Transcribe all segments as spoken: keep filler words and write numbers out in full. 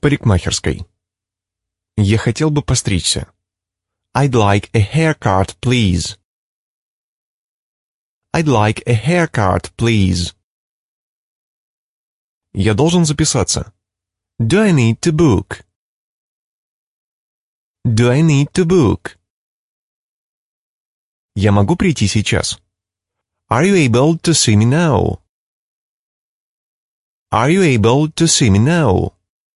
парикмахерской. Я хотел бы постричься. I'd like a haircut, please. I'd like a haircut, please. Я должен записаться. Do I need to book? Do I need to book? Я могу прийти сейчас? Are you able to see me now? Are you able to see me now?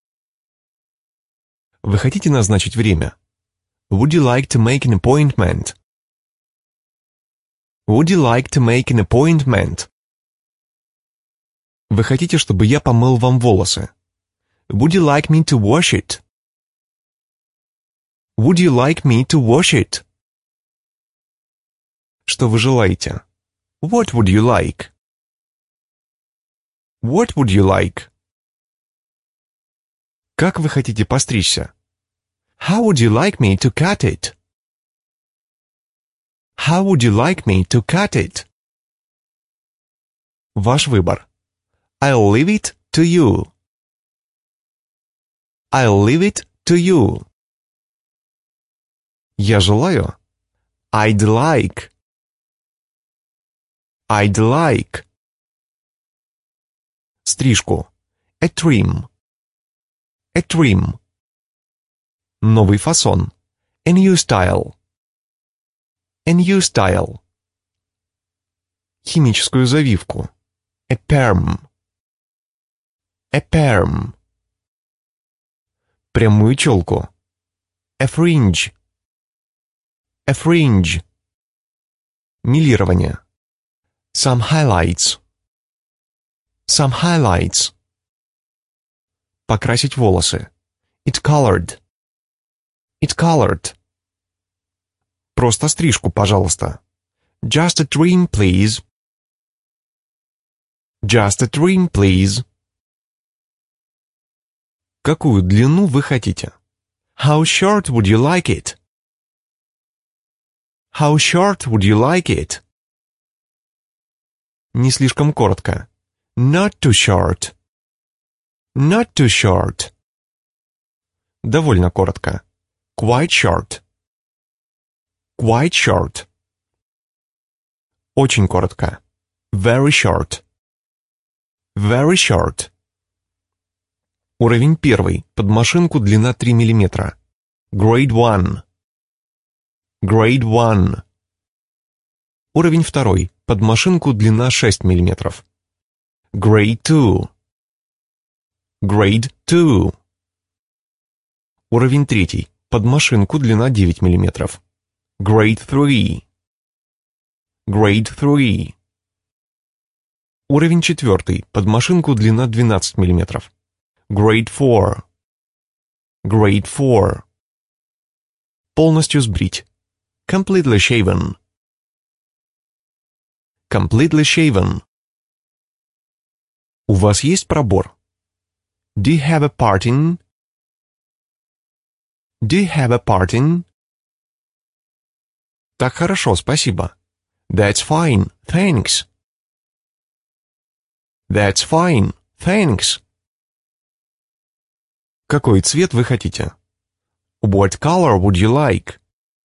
Вы хотите назначить время? Would you like to make an appointment? Would you like to make an appointment? Вы хотите, чтобы я помыл вам волосы? Would you like me to wash it? Would you like me to wash it? Что вы желаете? What would you like? What would you like? Как вы хотите постричься? How would you like me to cut it? How would you like me to cut it? Ваш выбор. I'll leave it to you. I'll leave it to you. Я желаю. I'd like. I'd like. Стрижку. A trim. A trim. Новый фасон. A new style. A new style. Химическую завивку. A perm. A perm. Прямую челку. A fringe. A fringe. Милирование. Some highlights. Some highlights. Покрасить волосы. It colored. It colored. Просто стрижку, пожалуйста. Just a trim, please. Just a trim, please. Какую длину вы хотите? How short would you like it? How short would you like it? Не слишком коротко. Not too short. Not too short. Довольно коротко. Quite short. Quite short. Очень коротко. Very short. Very short. Уровень первый. Под машинку длина три миллиметра. Grade one. Grade one. Уровень второй. Под машинку длина шесть миллиметров. Grade two. Grade two. Уровень третий. Под машинку длина девять миллиметров. Grade three. Grade three. Уровень четвертый. Под машинку длина двенадцать миллиметров. Grade four. Grade four. Полностью сбрить. Completely shaven. Completely shaven. У вас есть пробор? Do you have a parting? Do you have a parting? Так хорошо, спасибо. That's fine, thanks. That's fine, thanks. Какой цвет вы хотите? What color would you like?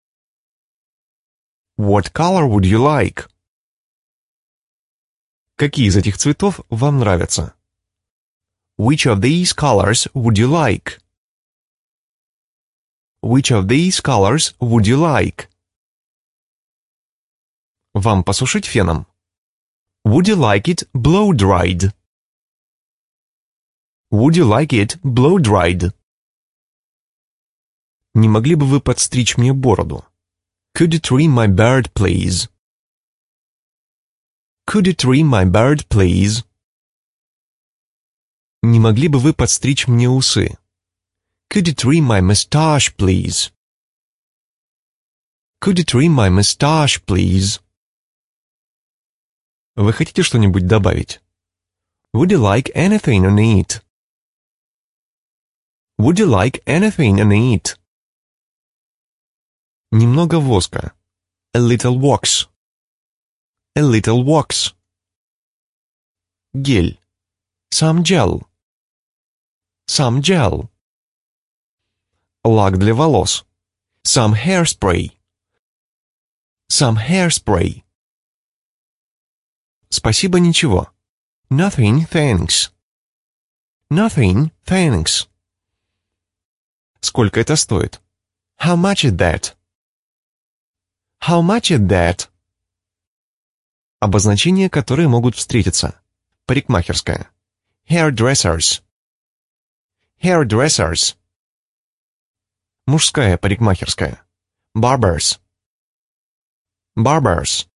What color would you like? Какие из этих цветов вам нравятся? Which of these colors would you like? Which of these colors would you like? Вам посушить феном? Would you like it blow-dried? Would you like it blow-dried? Не могли бы вы подстричь мне бороду? Could you trim my beard, please? Could you trim my beard, please? Не могли бы вы подстричь мне усы? Could you trim my mustache, please? Could you trim my mustache, please? Вы хотите что-нибудь добавить? Would you like anything on it? Would you like anything on it? Немного воска. A little wax. A little wax. Гель. Some gel. Some gel. Лак для волос. Some hairspray. Some hairspray. Спасибо, ничего. Nothing, thanks. Nothing, thanks. Сколько это стоит? How much is that? How much is that? Обозначения, которые могут встретиться. Парикмахерская. Hairdressers. Hairdressers. Мужская парикмахерская. Barbers. Barbers.